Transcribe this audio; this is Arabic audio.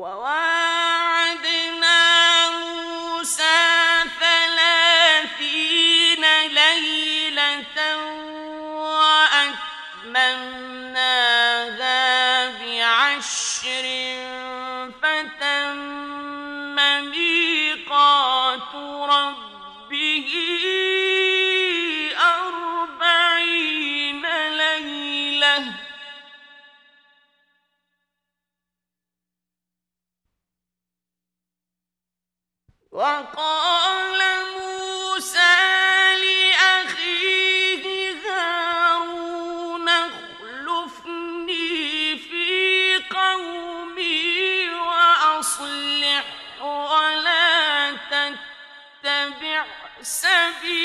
وواعدنا موسى 30 ليلة وأتممناها ب10 فتم ميقات ربه 40 ليلة وقال موسى لأخيه هارون اخلفني في قومي وأصلح ولا تتبع سبيل